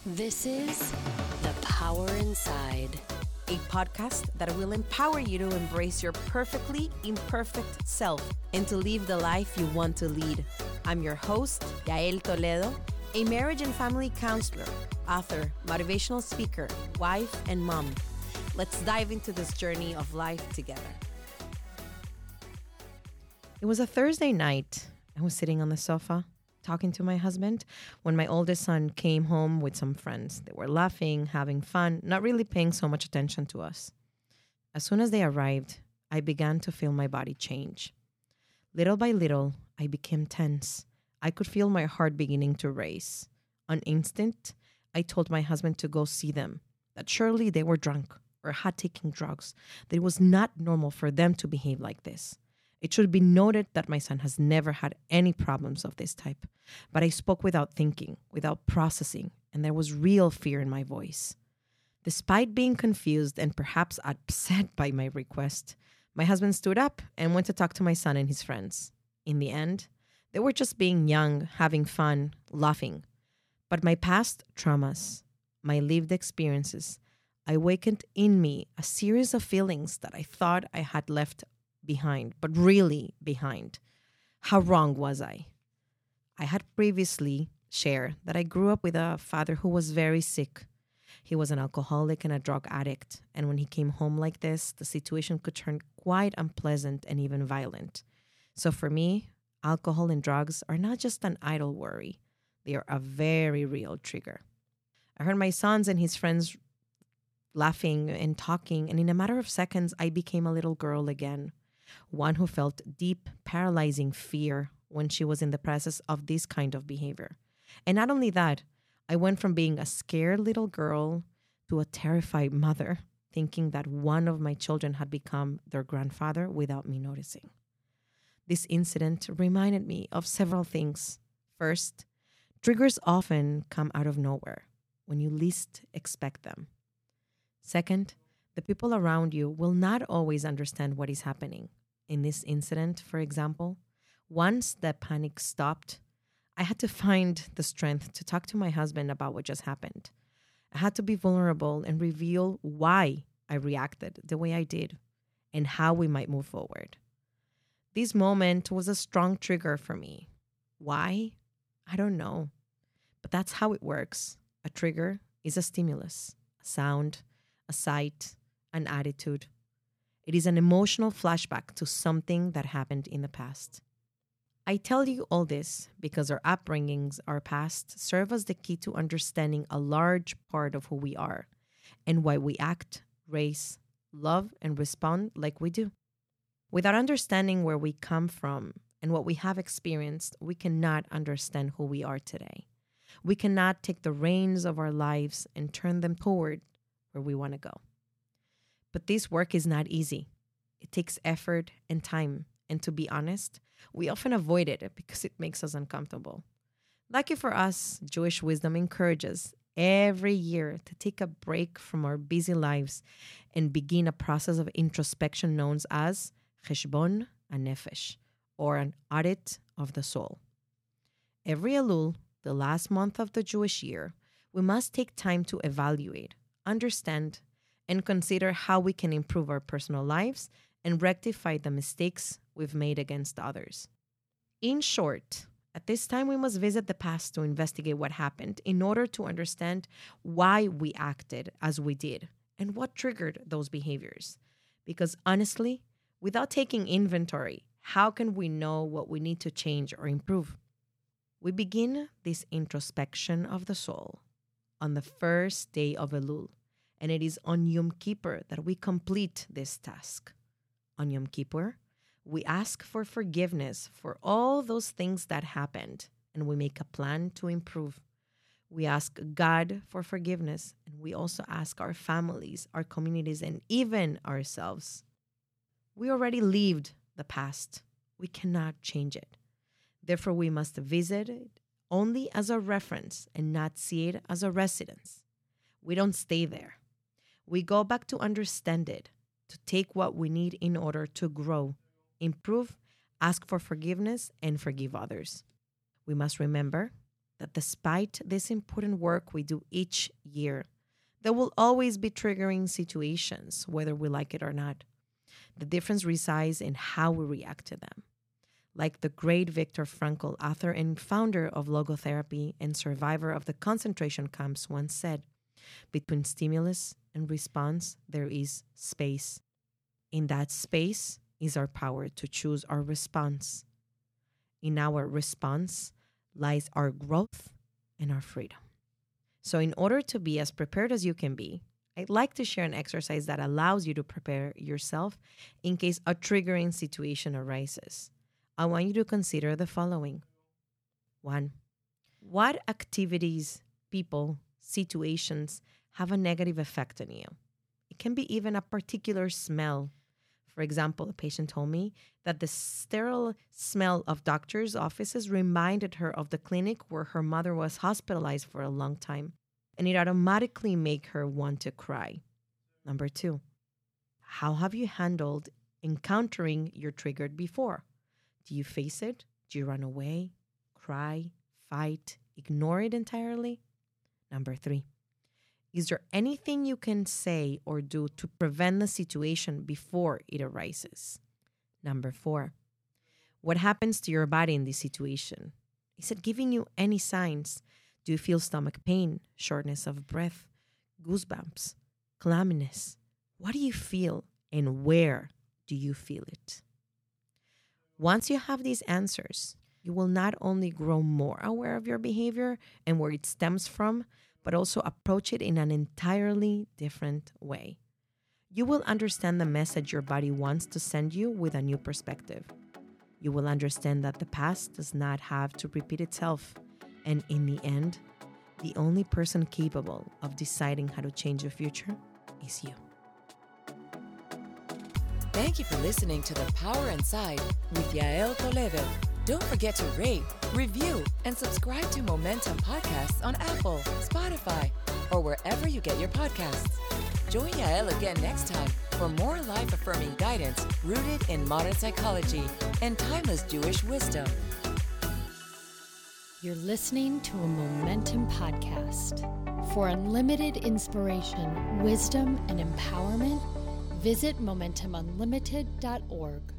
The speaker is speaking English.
This is The Power Inside, a podcast that will empower you to embrace your perfectly imperfect self and to live the life you want to lead. I'm your host, Yael Toledo, a marriage and family counselor, author, motivational speaker, wife, and mom. Let's dive into this journey of life together. It was a Thursday night. I was sitting on the sofa talking to my husband when my oldest son came home with some friends. They were laughing, having fun, not really paying so much attention to us. As soon as they arrived, I began to feel my body change. Little by little, I became tense. I could feel my heart beginning to race. On instinct, I told my husband to go see them, that surely they were drunk or had taken drugs, that it was not normal for them to behave like this. It should be noted that my son has never had any problems of this type, but I spoke without thinking, without processing, and there was real fear in my voice. Despite being confused and perhaps upset by my request, my husband stood up and went to talk to my son and his friends. In the end, they were just being young, having fun, laughing. But my past traumas, my lived experiences, awakened in me a series of feelings that I thought I had left behind, but really behind. How wrong was I? I had previously shared that I grew up with a father who was very sick. He was an alcoholic and a drug addict, and when he came home like this, the situation could turn quite unpleasant and even violent. So for me, alcohol and drugs are not just an idle worry. They are a very real trigger. I heard my sons and his friends laughing and talking, and in a matter of seconds, I became a little girl again. One who felt deep, paralyzing fear when she was in the presence of this kind of behavior. And not only that, I went from being a scared little girl to a terrified mother, thinking that one of my children had become their grandfather without me noticing. This incident reminded me of several things. First, triggers often come out of nowhere when you least expect them. Second, the people around you will not always understand what is happening. In this incident, for example, once the panic stopped, I had to find the strength to talk to my husband about what just happened. I had to be vulnerable and reveal why I reacted the way I did and how we might move forward. This moment was a strong trigger for me. Why? I don't know. But that's how it works. A trigger is a stimulus, a sound, a sight, an attitude. It is an emotional flashback to something that happened in the past. I tell you all this because our upbringings, our past, serve as the key to understanding a large part of who we are and why we act, race, love, and respond like we do. Without understanding where we come from and what we have experienced, we cannot understand who we are today. We cannot take the reins of our lives and turn them toward where we want to go. But this work is not easy. It takes effort and time. And to be honest, we often avoid it because it makes us uncomfortable. Lucky for us, Jewish wisdom encourages every year to take a break from our busy lives and begin a process of introspection known as Cheshbon HaNefesh, or an audit of the soul. Every Elul, the last month of the Jewish year, we must take time to evaluate, understand, and consider how we can improve our personal lives and rectify the mistakes we've made against others. In short, at this time we must visit the past to investigate what happened in order to understand why we acted as we did and what triggered those behaviors. Because honestly, without taking inventory, how can we know what we need to change or improve? We begin this introspection of the soul on the first day of Elul, and it is on Yom Kippur that we complete this task. On Yom Kippur, we ask for forgiveness for all those things that happened, and we make a plan to improve. We ask God for forgiveness, and we also ask our families, our communities, and even ourselves. We already lived the past. We cannot change it. Therefore, we must visit it only as a reference and not see it as a residence. We don't stay there. We go back to understand it, to take what we need in order to grow, improve, ask for forgiveness, and forgive others. We must remember that despite this important work we do each year, there will always be triggering situations, whether we like it or not. The difference resides in how we react to them. Like the great Viktor Frankl, author and founder of logotherapy and survivor of the concentration camps, once said, between stimulus and response, there is space. In that space is our power to choose our response. In our response lies our growth and our freedom. So in order to be as prepared as you can be, I'd like to share an exercise that allows you to prepare yourself in case a triggering situation arises. I want you to consider the following. 1. What activities, people, situations have a negative effect on you? It can be even a particular smell. For example, a patient told me that the sterile smell of doctors' offices reminded her of the clinic where her mother was hospitalized for a long time, and it automatically made her want to cry. Number 2, how have you handled encountering your triggered before? Do you face it? Do you run away, cry, fight, ignore it entirely? Number 3, is there anything you can say or do to prevent the situation before it arises? Number 4, what happens to your body in this situation? Is it giving you any signs? Do you feel stomach pain, shortness of breath, goosebumps, clamminess? What do you feel and where do you feel it? Once you have these answers, you will not only grow more aware of your behavior and where it stems from, but also approach it in an entirely different way. You will understand the message your body wants to send you with a new perspective. You will understand that the past does not have to repeat itself, and in the end, the only person capable of deciding how to change the future is you. Thank you for listening to The Power Inside with Yael Toledo. Don't forget to rate, review, and subscribe to Momentum Podcasts on Apple, Spotify, or wherever you get your podcasts. Join Yael again next time for more life-affirming guidance rooted in modern psychology and timeless Jewish wisdom. You're listening to a Momentum podcast. For unlimited inspiration, wisdom, and empowerment, visit MomentumUnlimited.org.